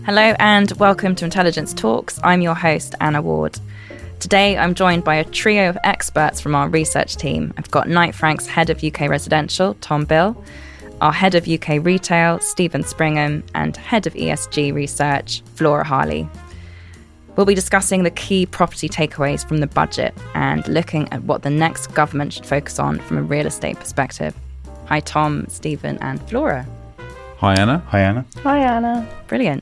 Hello and welcome to Intelligence Talks. I'm your host, Anna Ward. Today, I'm joined by a trio of experts from our research team. I've got Knight Frank's Head of UK Residential, Tom Bill, our Head of UK Retail, Stephen Springham, and Head of ESG Research, Flora Harley. We'll be discussing the key property takeaways from the budget and looking at what the next government should focus on from a real estate perspective. Hi, Tom, Stephen, and Flora. Hi, Anna. Hi, Anna. Hi, Anna. Brilliant.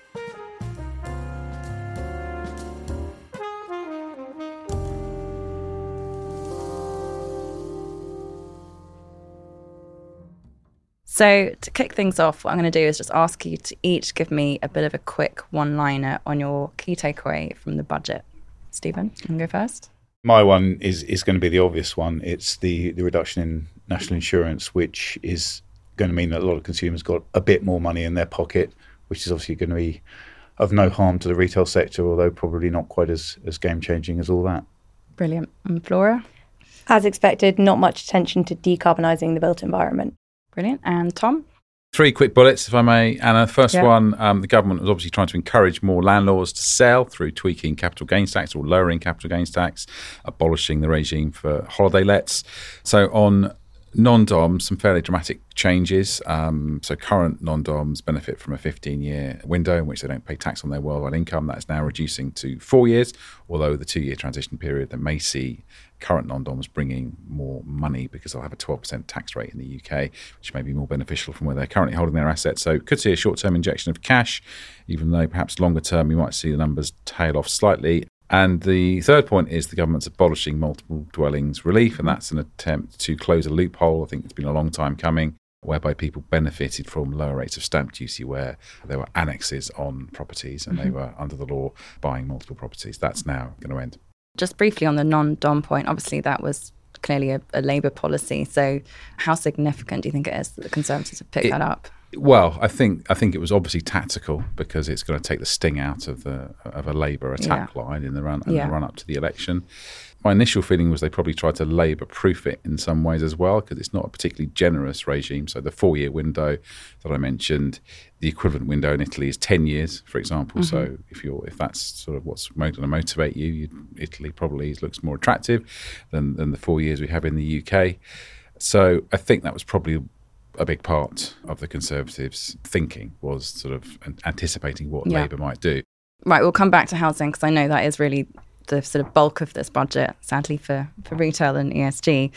So to kick things off, what I'm going to do is just ask you to each give me a bit of a quick one-liner on your key takeaway from the budget. Stephen, you can go first. My one is going to be the obvious one. It's the reduction in national insurance, which is going to mean that a lot of consumers got a bit more money in their pocket, which is obviously going to be of no harm to the retail sector, although probably not quite as game-changing as all that. Brilliant. And Flora? As expected, not much attention to decarbonising the built environment. Brilliant. And Tom? 3 quick bullets, if I may, Anna. First one, the government was obviously trying to encourage more landlords to sell through tweaking capital gains tax or lowering capital gains tax, abolishing the regime for holiday lets. So on non-DOMs, some fairly dramatic changes. So current non-DOMs benefit from a 15-year window in which they don't pay tax on their worldwide income. That's now reducing to 4 years, although the 2-year transition period that may see current non-DOMs bringing more money because they'll have a 12% tax rate in the UK, which may be more beneficial from where they're currently holding their assets. So could see a short-term injection of cash, even though perhaps longer term we might see the numbers tail off slightly. And the third point is the government's abolishing multiple dwellings relief, and that's an attempt to close a loophole. I think it's been a long time coming, whereby people benefited from lower rates of stamp duty where there were annexes on properties and they were, under the law, buying multiple properties. That's now going to end. Just briefly on the non-DOM point, obviously that was clearly a Labour policy. So how significant do you think it is that the Conservatives have picked that up? Well, I think it was obviously tactical because it's going to take the sting out of a Labour attack line in the run up to the election. My initial feeling was they probably tried to Labour-proof it in some ways as well because it's not a particularly generous regime. So the 4-year window that I mentioned, the equivalent window in Italy is 10 years, for example. So if that's sort of what's going to motivate you, Italy probably looks more attractive than the 4 years we have in the UK. So I think that was probably a big part of the Conservatives' thinking, was sort of anticipating what Labour might do. Right, we'll come back to housing because I know that is really the sort of bulk of this budget, sadly for retail and ESG.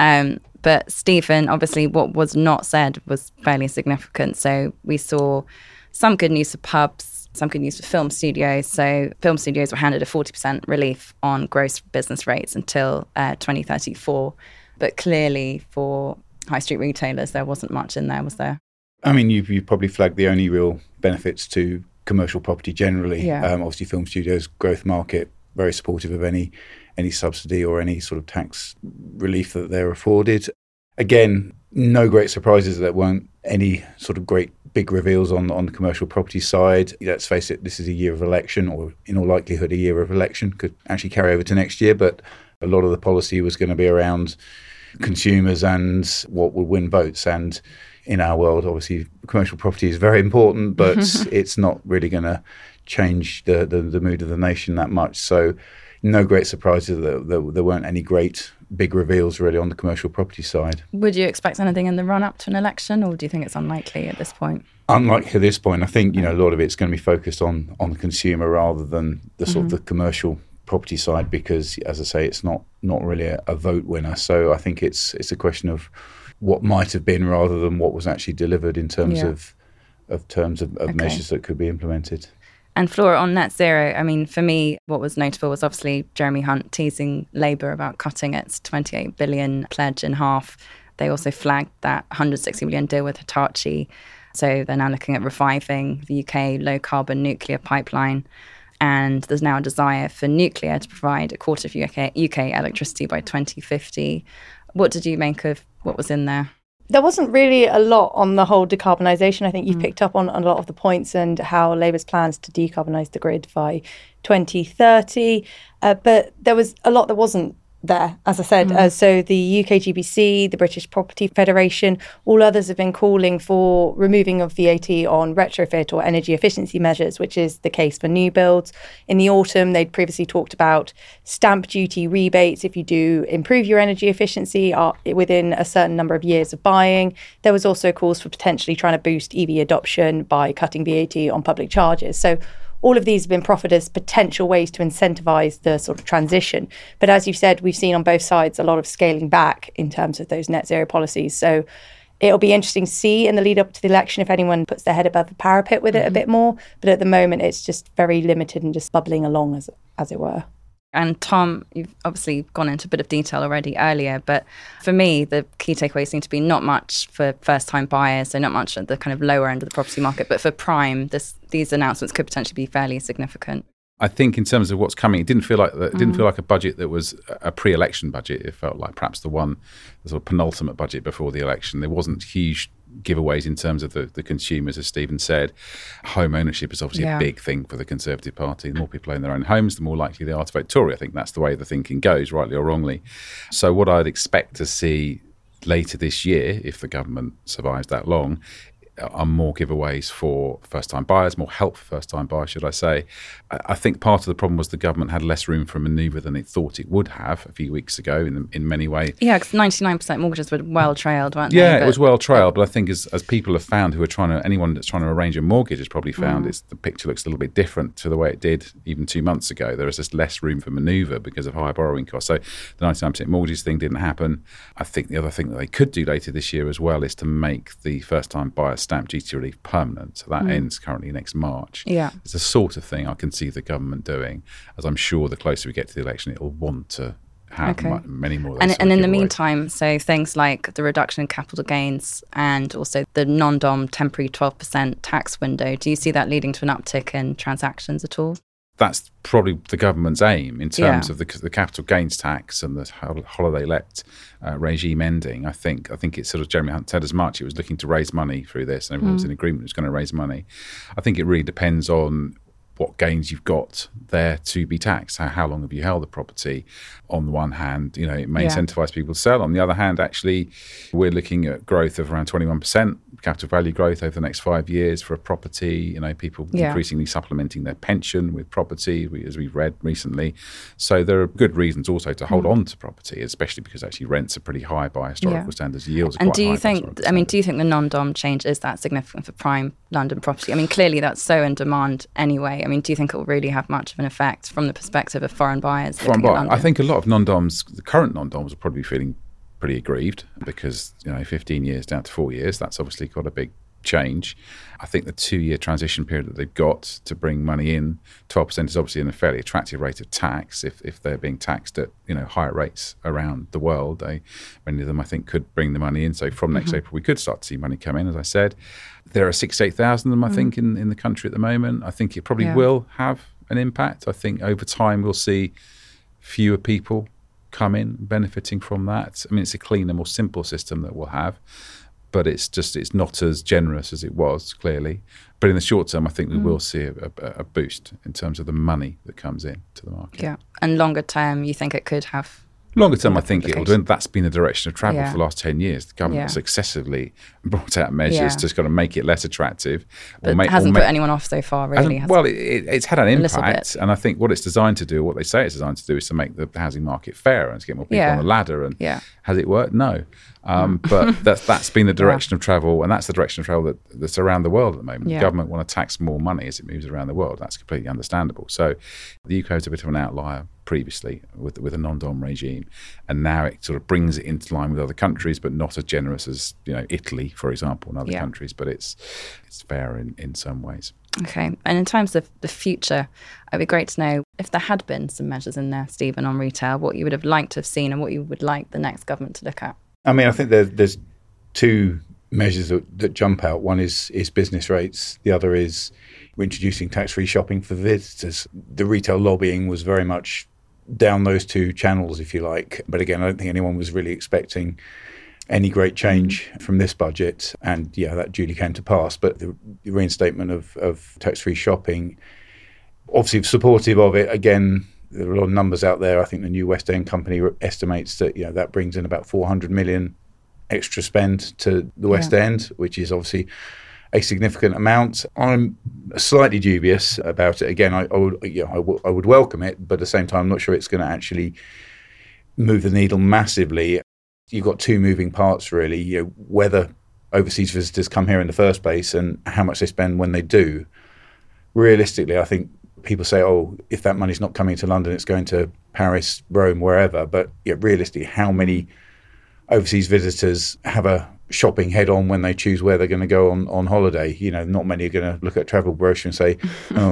But Stephen, obviously what was not said was fairly significant. So we saw some good news for pubs, some good news for film studios. So film studios were handed a 40% relief on gross business rates until 2034. But clearly for high street retailers, there wasn't much in there, was there? I mean, you probably flagged the only real benefits to commercial property generally. Obviously, film studios, growth market, very supportive of any subsidy or any sort of tax relief that they're afforded. Again, no great surprises. There weren't any sort of great big reveals on the commercial property side. Let's face it, this is a year of election, or in all likelihood a year of election, could actually carry over to next year, but a lot of the policy was going to be around consumers and what would win votes. And in our world, obviously, commercial property is very important, but it's not really going to change the mood of the nation that much. So no great surprises that there weren't any great big reveals really on the commercial property side. Would you expect anything in the run-up to an election, or do you think it's unlikely at this point? Unlikely at this point. I think, a lot of it's going to be focused on the consumer rather than the sort of the commercial property side, because, as I say, it's not really a vote winner. So I think it's a question of what might have been rather than what was actually delivered in terms of measures that could be implemented. And Flora, on net zero, I mean, for me, what was notable was obviously Jeremy Hunt teasing Labour about cutting its 28 billion pledge in half. They also flagged that 160 million deal with Hitachi. So they're now looking at reviving the UK low-carbon nuclear pipeline. And there's now a desire for nuclear to provide a quarter of UK electricity by 2050. What did you make of what was in there? There wasn't really a lot on the whole decarbonisation. I think you've picked up on a lot of the points and how Labour's plans to decarbonise the grid by 2030. But there was a lot that wasn't there, as I said. So the UK GBC, the British Property Federation, all others have been calling for removing of VAT on retrofit or energy efficiency measures, which is the case for new builds. In the autumn, they'd previously talked about stamp duty rebates if you do improve your energy efficiency within a certain number of years of buying. There was also calls for potentially trying to boost EV adoption by cutting VAT on public charges. So all of these have been proffered as potential ways to incentivise the sort of transition. But as you said, we've seen on both sides a lot of scaling back in terms of those net zero policies. So it'll be interesting to see in the lead up to the election if anyone puts their head above the parapet with it a bit more. But at the moment, it's just very limited and just bubbling along, as it were. And Tom, you've obviously gone into a bit of detail already earlier, but for me, the key takeaways seem to be not much for first-time buyers, so not much at the kind of lower end of the property market, but for prime, these announcements could potentially be fairly significant. I think in terms of what's coming, it didn't feel like a budget that was a pre-election budget. It felt like perhaps the sort of penultimate budget before the election. There wasn't huge giveaways in terms of the consumers, as Stephen said. Home ownership is obviously a big thing for the Conservative Party. The more people own their own homes, the more likely they are to vote Tory. I think that's the way the thinking goes, rightly or wrongly. So what I'd expect to see later this year, if the government survives that long, are more giveaways for first-time buyers, more help for first-time buyers, should I say. I think part of the problem was the government had less room for manoeuvre than it thought it would have a few weeks ago in many ways. Yeah, because 99% mortgages were well-trailed, weren't they? Yeah, it was well-trailed, but I think as people have found anyone that's trying to arrange a mortgage has probably found the picture looks a little bit different to the way it did even 2 months ago. There is just less room for manoeuvre because of higher borrowing costs. So the 99% mortgages thing didn't happen. I think the other thing that they could do later this year as well is to make the first-time buyer stamp duty relief permanent. So that ends currently next March. Yeah. It's the sort of thing I can see the government doing, as I'm sure the closer we get to the election, it will want to have many more of those. And in the meantime, so things like the reduction in capital gains and also the non-dom temporary 12% tax window, do you see that leading to an uptick in transactions at all? That's probably the government's aim in terms of the capital gains tax and the holiday let regime ending. I think it's sort of Jeremy Hunt said as much. It was looking to raise money through this, and everyone was in agreement it was going to raise money. I think it really depends on what gains you've got there to be taxed. How long have you held the property? On the one hand, it may incentivize people to sell. On the other hand, actually, we're looking at growth of around 21% capital value growth over the next 5 years for a property. People increasingly supplementing their pension with property, as we've read recently. So there are good reasons also to hold on to property, especially because actually rents are pretty high by historical standards. Yields are quite high. And do you think the non-dom change is that significant for prime London property? Clearly that's so in demand anyway. Do you think it will really have much of an effect from the perspective of foreign buyers? I think a lot of non-doms, the current non-doms, will probably be feeling pretty aggrieved because 15 years down to 4 years, that's obviously got a big change. I think the 2-year transition period that they've got to bring money in, 12% is obviously a fairly attractive rate of tax if they're being taxed at higher rates around the world. Many of them I think could bring the money in. So from next April we could start to see money come in. As I said, there are 68,000 of them I think in the country at the moment. I think it probably will have an impact. I think over time we'll see fewer people come in benefiting from that. It's a cleaner, more simple system that we'll have, but it's not as generous as it was, clearly. But in the short term, I think we will see a boost in terms of the money that comes in to the market. Yeah, and longer term, you think it could have? Longer term, I think it'll do, and that's been the direction of travel for the last 10 years. The government has successively brought out measures to kind of make it less attractive. But it hasn't put anyone off so far, really. Well, it's had an impact, and I think what it's designed to do, what they say it's designed to do, is to make the housing market fairer and to get more people on the ladder. And has it worked? No. But that's been the direction of travel, and that's the direction of travel that's around the world at the moment. The government want to tax more money as it moves around the world. That's completely understandable. So the UK is a bit of an outlier previously with a non-dom regime, and now it sort of brings it into line with other countries, but not as generous as Italy, for example, and other countries. But it's fair in some ways. Okay, and in terms of the future, it'd be great to know if there had been some measures in there, Stephen, on retail, what you would have liked to have seen and what you would like the next government to look at. I think there's two measures that jump out. One is business rates. The other is we're introducing tax-free shopping for visitors. The retail lobbying was very much down those two channels, if you like. But again, I don't think anyone was really expecting any great change from this budget. And that duly came to pass. But the reinstatement of tax-free shopping, obviously supportive of it. Again, there are a lot of numbers out there. I think the New West End company estimates that that brings in about 400 million extra spend to the West End, which is obviously a significant amount. I'm slightly dubious about it. Again, I would welcome it, but at the same time, I'm not sure it's going to actually move the needle massively. You've got two moving parts, really. Whether overseas visitors come here in the first place and how much they spend when they do. Realistically, I think people say, if that money's not coming to London, it's going to Paris, Rome, wherever. But realistically, how many overseas visitors have a shopping head on when they choose where they're going to go on holiday? Not many are going to look at a travel brochure and say,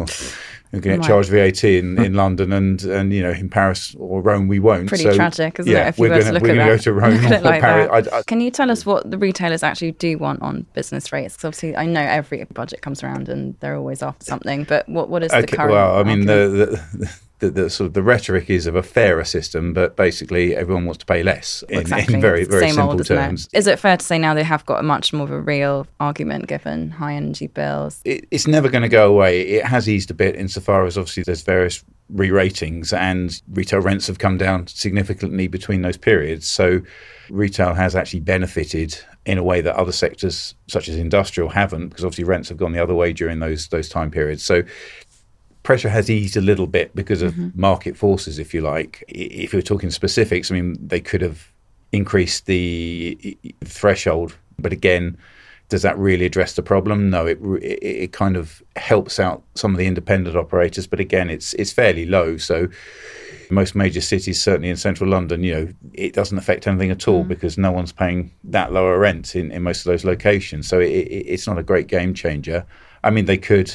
we're going to get charged VAT in London and in Paris or Rome we won't. Pretty tragic, isn't it? If we're going to go to Rome or like Paris. Can you tell us what the retailers actually do want on business rates? Because obviously I know every budget comes around and they're always after something, but what is the current argument? The sort of the rhetoric is of a fairer system, but basically everyone wants to pay less in very, very simple terms. Is it fair to say now they have got a much more of a real argument given high energy bills? It's never going to go away. It has eased a bit insofar as obviously there's various re-ratings and retail rents have come down significantly between those periods. So retail has actually benefited in a way that other sectors such as industrial haven't, because obviously rents have gone the other way during those time periods. So pressure has eased a little bit because of market forces, if you like. If you're talking specifics, they could have increased the threshold, but again, does that really address the problem? No, it kind of helps out some of the independent operators, but again, it's fairly low. So most major cities, certainly in central London, it doesn't affect anything at all because no one's paying that lower rent in most of those locations. So it's not a great game changer. They could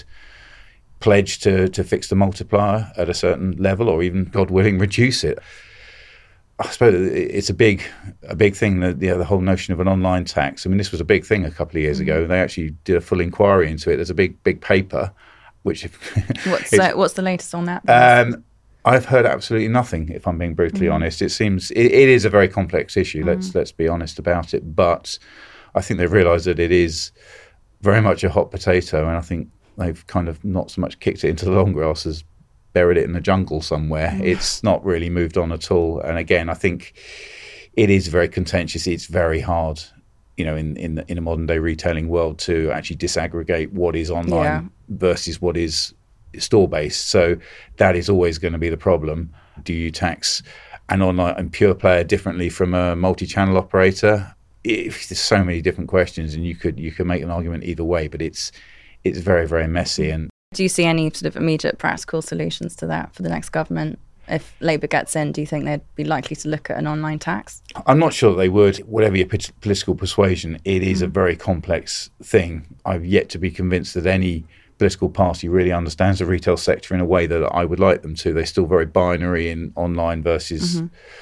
pledge to fix the multiplier at a certain level, or even, God willing, reduce it. I suppose it's a big thing, the whole notion of an online tax. This was a big thing a couple of years ago. They actually did a full inquiry into it. There's a big paper, which what's the latest on that? I've heard absolutely nothing, if I'm being brutally honest. It seems it is a very complex issue. Let's be honest about it. But I think they've realised that it is very much a hot potato, and I think they've kind of not so much kicked it into the long grass as buried it in the jungle somewhere. It's not really moved on at all. And again, I think it is very contentious. It's very hard, in a modern day retailing world to actually disaggregate what is online versus what is store based. So that is always going to be the problem. Do you tax an online and pure player differently from a multi-channel operator? There's so many different questions, and you could make an argument either way, but it's very, very messy. And do you see any sort of immediate practical solutions to that for the next government? If Labour gets in, do you think they'd be likely to look at an online tax? I'm not sure they would. Whatever your political persuasion, it is a very complex thing. I've yet to be convinced that any political party really understands the retail sector in a way that I would like them to. They're still very binary in online versus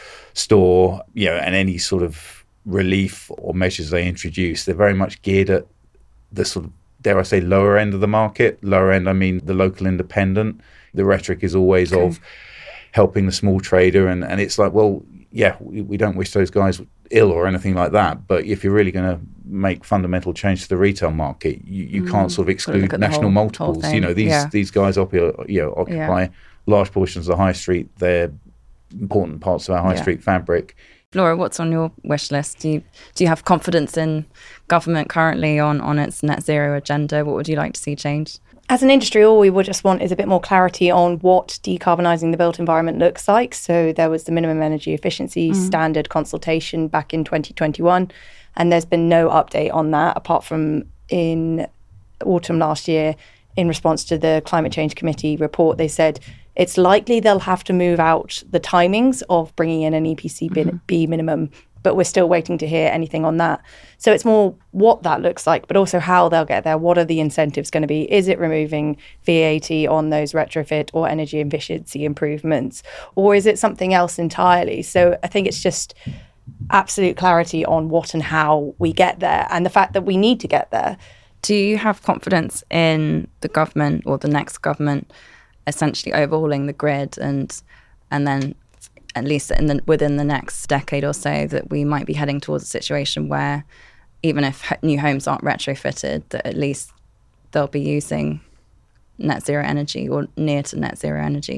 store, and any sort of relief or measures they introduce, they're very much geared at the sort of, dare I say, lower end of the market. Lower end, I mean the local independent. The rhetoric is always of helping the small trader, and it's like, well, we don't wish those guys ill or anything like that, but if you're really going to make fundamental change to the retail market, you can't sort of exclude national multiples. These guys occupy large portions of the high street. They're important parts of our high street fabric. Laura, what's on your wish list? Do you have confidence in government currently on its net zero agenda? What would you like to see changed? As an industry, all we would just want is a bit more clarity on what decarbonising the built environment looks like. So there was the minimum energy efficiency standard consultation back in 2021, and there's been no update on that apart from in autumn last year in response to the Climate Change Committee report. They said it's likely they'll have to move out the timings of bringing in an EPC B minimum, but we're still waiting to hear anything on that. So it's more what that looks like, but also how they'll get there. What are the incentives going to be? Is it removing VAT on those retrofit or energy efficiency improvements? Or is it something else entirely? So I think it's just absolute clarity on what and how we get there, and the fact that we need to get there. Do you have confidence in the government or the next government essentially overhauling the grid and then at least within the next decade or so that we might be heading towards a situation where even if new homes aren't retrofitted, that at least they'll be using net zero energy or near to net zero energy?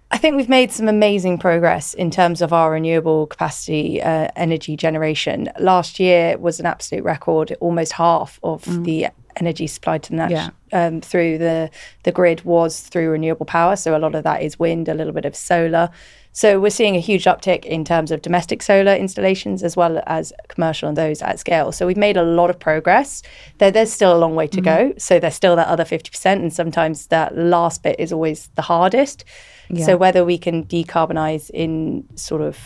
I think we've made some amazing progress in terms of our renewable capacity energy generation. Last year was an absolute record. Almost half of the energy supplied to the through the grid was through renewable power. So a lot of that is wind, a little bit of solar. So we're seeing a huge uptick in terms of domestic solar installations as well as commercial and those at scale. So we've made a lot of progress. There's still a long way to go. So there's still that other 50%. And sometimes that last bit is always the hardest. Yeah. So whether we can decarbonise in sort of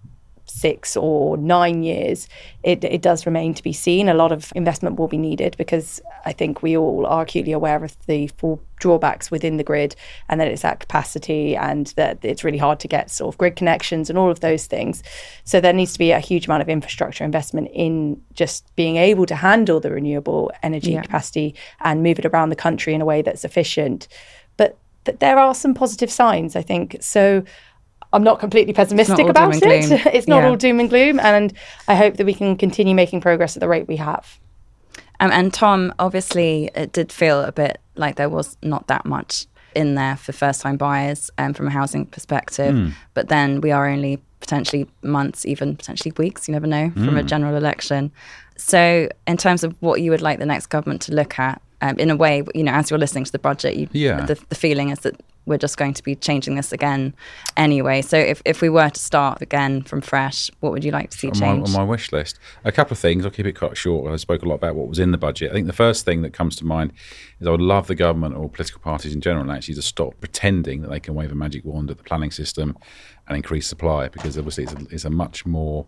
6 or 9 years, it does remain to be seen. A lot of investment will be needed because I think we all are acutely aware of the full drawbacks within the grid and that it's at capacity and that it's really hard to get sort of grid connections and all of those things. So there needs to be a huge amount of infrastructure investment in just being able to handle the renewable energy capacity and move it around the country in a way that's efficient. But there are some positive signs, I think. So I'm not completely pessimistic about it. It's not all doom and gloom. And I hope that we can continue making progress at the rate we have. And Tom, obviously, it did feel a bit like there was not that much in there for first-time buyers from a housing perspective. But then we are only potentially months, even potentially weeks, you never know, from a general election. So in terms of what you would like the next government to look at, in a way, you know, as you're listening to the budget, the feeling is that we're just going to be changing this again anyway. So if we were to start again from fresh, what would you like to see change? On my wish list, a couple of things. I'll keep it quite short. I spoke a lot about what was in the budget. I think the first thing that comes to mind is I would love the government or political parties in general actually to stop pretending that they can wave a magic wand at the planning system and increase supply, because obviously it's a much more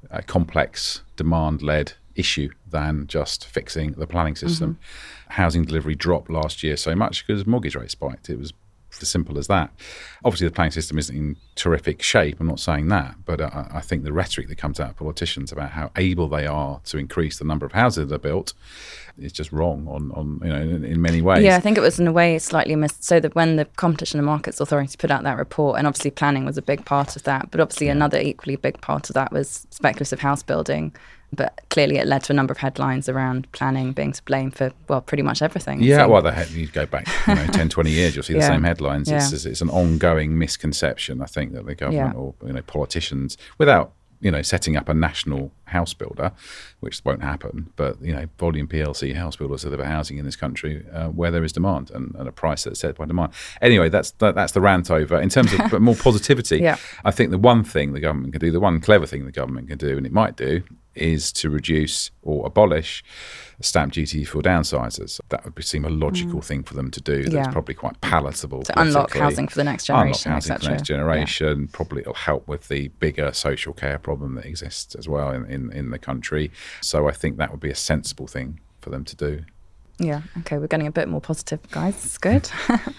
complex demand-led issue than just fixing the planning system. Housing delivery dropped last year so much because mortgage rates spiked. It was as simple as that. Obviously, the planning system isn't in terrific shape. I'm not saying that, but I think the rhetoric that comes out of politicians about how able they are to increase the number of houses that are built is just wrong on you know, in many ways. Yeah, I think it was in a way slightly missed. So that when the Competition and Markets Authority put out that report, and obviously planning was a big part of that, but obviously another equally big part of that was speculative house building. But clearly it led to a number of headlines around planning being to blame for, well, pretty much everything. Yeah, well, you go back 10, 20 years, you'll see the same headlines. It's an ongoing misconception, I think, that the government or politicians, without setting up a national house builder, which won't happen, but volume PLC house builders deliver housing in this country where there is demand and a price that's set by demand. Anyway, that's the rant over. In terms of more positivity, I think the one thing the government can do, the one clever thing the government can do, and it might do, is to reduce or abolish stamp duty for downsizers. That would seem a logical thing for them to do. That's probably quite palatable. To unlock housing for the next generation. Unlock housing for the next generation. Probably it'll help with the bigger social care problem that exists as well in the country. So I think that would be a sensible thing for them to do. Yeah, okay, we're getting a bit more positive, guys. It's good.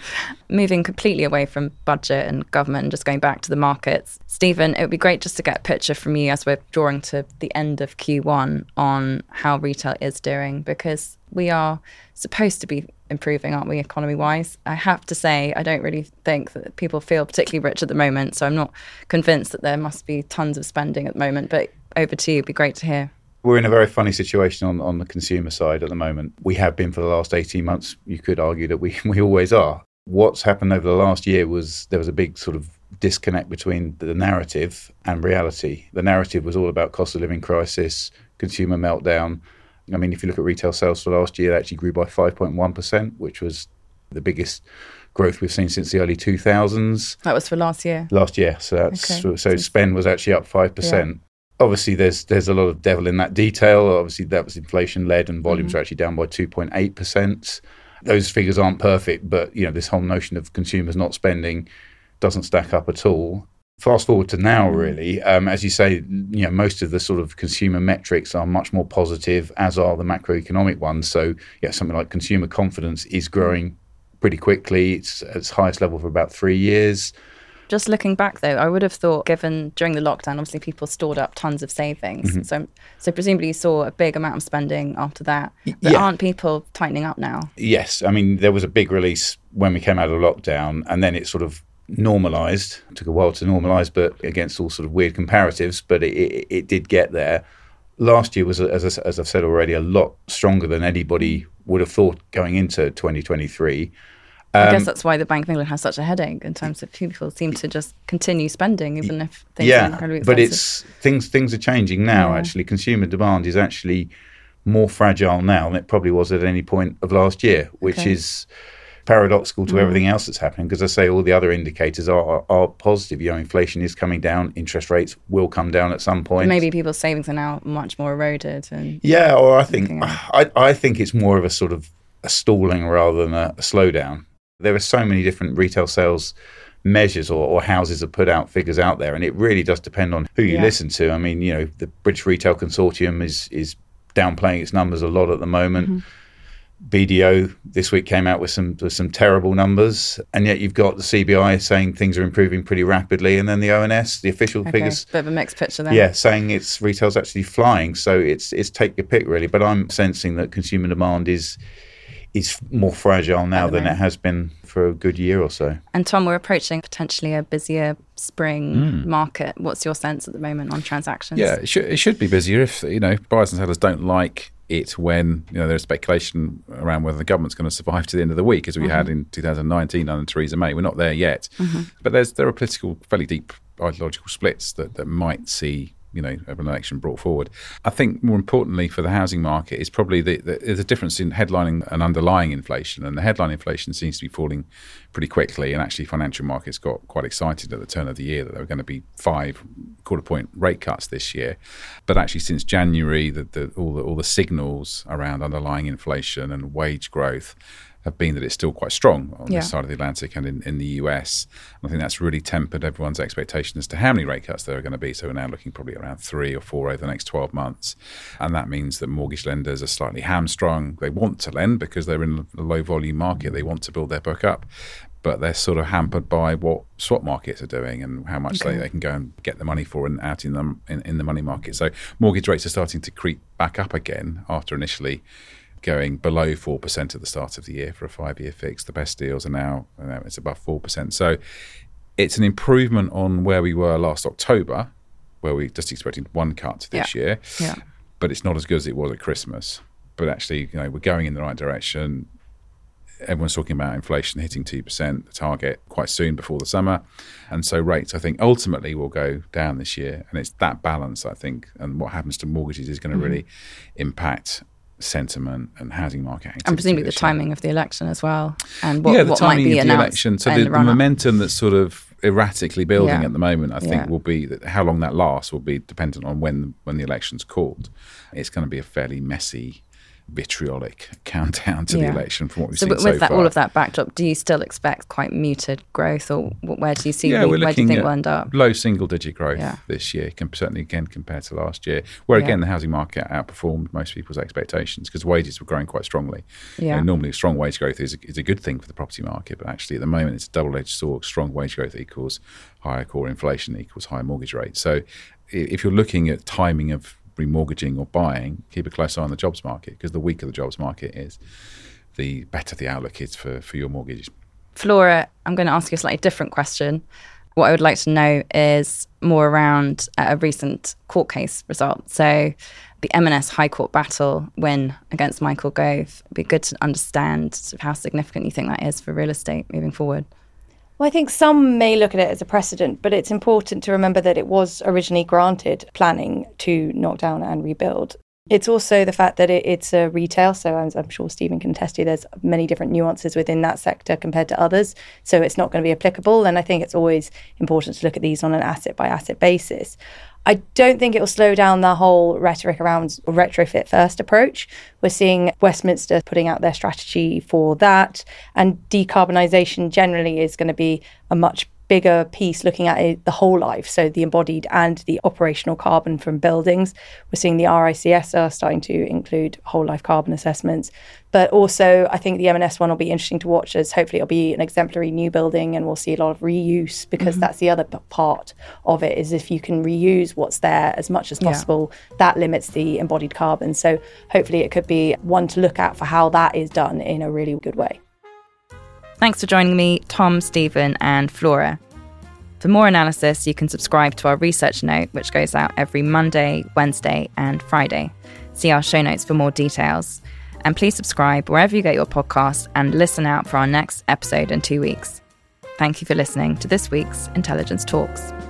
Moving completely away from budget and government and just going back to the markets. Stephen, it would be great just to get a picture from you as we're drawing to the end of Q1 on how retail is doing, because we are supposed to be improving, aren't we, economy-wise? I have to say, I don't really think that people feel particularly rich at the moment, so I'm not convinced that there must be tons of spending at the moment, but over to you, it'd be great to hear. We're in a very funny situation on the consumer side at the moment. We have been for the last 18 months. You could argue that we always are. What's happened over the last year was there was a big sort of disconnect between the narrative and reality. The narrative was all about cost of living crisis, consumer meltdown. I mean, if you look at retail sales for last year, they actually grew by 5.1%, which was the biggest growth we've seen since the early 2000s. That was for last year? Last year. So so spend was actually up 5%. Yeah. Obviously, there's a lot of devil in that detail. Obviously, that was inflation-led and volumes are actually down by 2.8%. Those figures aren't perfect, but this whole notion of consumers not spending doesn't stack up at all. Fast forward to now, really, as you say, most of the sort of consumer metrics are much more positive, as are the macroeconomic ones. So, something like consumer confidence is growing pretty quickly. It's at its highest level for about 3 years. Just looking back, though, I would have thought, given during the lockdown, obviously people stored up tons of savings. So presumably you saw a big amount of spending after that. But aren't people tightening up now? Yes. I mean, there was a big release when we came out of lockdown, and then it sort of normalised. It took a while to normalise, but against all sort of weird comparatives, but it did get there. Last year was, as I've said already, a lot stronger than anybody would have thought going into 2023. I guess that's why the Bank of England has such a headache in terms of people seem to just continue spending even if things are incredibly expensive. But things are changing now, actually. Consumer demand is actually more fragile now than it probably was at any point of last year, which is paradoxical to everything else that's happening, because I say all the other indicators are positive. Inflation is coming down, interest rates will come down at some point. But maybe people's savings are now much more eroded. Or I think it's more of a sort of a stalling rather than a slowdown. There are so many different retail sales measures or houses have put out figures out there, and it really does depend on who you listen to. I mean, the British Retail Consortium is downplaying its numbers a lot at the moment. BDO this week came out with some terrible numbers, and yet you've got the CBI saying things are improving pretty rapidly, and then the ONS, the official figures, bit of a mixed picture there. Saying retail's actually flying. So it's take your pick really. But I'm sensing that consumer demand is more fragile now than it has been for a good year or so. And Tom, we're approaching potentially a busier spring market. What's your sense at the moment on transactions? Yeah, it should be busier if buyers and sellers don't like it when there's speculation around whether the government's going to survive to the end of the week, as we had in 2019 under Theresa May. We're not there yet, but there are fairly deep ideological splits that might see an election brought forward. I think more importantly for the housing market is probably there's a difference in headlining and underlying inflation, and the headline inflation seems to be falling pretty quickly, and actually financial markets got quite excited at the turn of the year that there were going to be 5 quarter-point rate cuts this year. But actually since January, all the signals around underlying inflation and wage growth have been that it's still quite strong on this side of the Atlantic and in the US. And I think that's really tempered everyone's expectation as to how many rate cuts there are going to be. So we're now looking probably around 3 or 4 over the next 12 months. And that means that mortgage lenders are slightly hamstrung. They want to lend because they're in a low volume market. They want to build their book up, but they're sort of hampered by what swap markets are doing and how much they can go and get the money for and out in the money market. So mortgage rates are starting to creep back up again after initially going below 4% at the start of the year for a 5-year fix. The best deals are now it's above 4%. So it's an improvement on where we were last October, where we just expected 1 cut this year. Yeah. But it's not as good as it was at Christmas. But actually, we're going in the right direction. Everyone's talking about inflation hitting 2%, the target, quite soon before the summer. And so rates, I think, ultimately will go down this year. And it's that balance, I think, and what happens to mortgages is going to really impact sentiment and housing market activity. And presumably the timing of the election as well, and what might be announced. Election. So the momentum that's sort of erratically building at the moment, I think will be that how long that lasts will be dependent on when the election's called. It's going to be a fairly messy, vitriolic countdown to the election from what we've seen so far. So with all of that backdrop, do you still expect quite muted growth, or where do you see where do you think we'll end up? Low single-digit growth this year, certainly again compared to last year, where again the housing market outperformed most people's expectations because wages were growing quite strongly. Normally strong wage growth is a good thing for the property market, but actually at the moment it's a double-edged sword. Strong wage growth equals higher core inflation equals higher mortgage rates. So if you're looking at timing of remortgaging or buying, keep a close eye on the jobs market, because the weaker the jobs market is, the better the outlook is for your mortgages. Flora, I'm going to ask you a slightly different question. What I would like to know is more around a recent court case result. So the M&S High Court battle win against Michael Gove. It'd be good to understand sort of how significant you think that is for real estate moving forward. Well, I think some may look at it as a precedent, but it's important to remember that it was originally granted planning to knock down and rebuild. It's also the fact that it's a retail, so I'm sure Stephen can attest to, there's many different nuances within that sector compared to others, so it's not going to be applicable, and I think it's always important to look at these on an asset-by-asset basis. I don't think it will slow down the whole rhetoric around retrofit first approach. We're seeing Westminster putting out their strategy for that, and decarbonisation generally is going to be a much bigger piece looking at it, the whole life, so the embodied and the operational carbon from buildings. We're seeing the RICS are starting to include whole life carbon assessments. But also, I think the M&S one will be interesting to watch, as hopefully it'll be an exemplary new building and we'll see a lot of reuse, because that's the other part of it, is if you can reuse what's there as much as possible, that limits the embodied carbon. So hopefully it could be one to look at for how that is done in a really good way. Thanks for joining me, Tom, Stephen and Flora. For more analysis, you can subscribe to our research note, which goes out every Monday, Wednesday and Friday. See our show notes for more details. And please subscribe wherever you get your podcasts and listen out for our next episode in 2 weeks. Thank you for listening to this week's Intelligence Talks.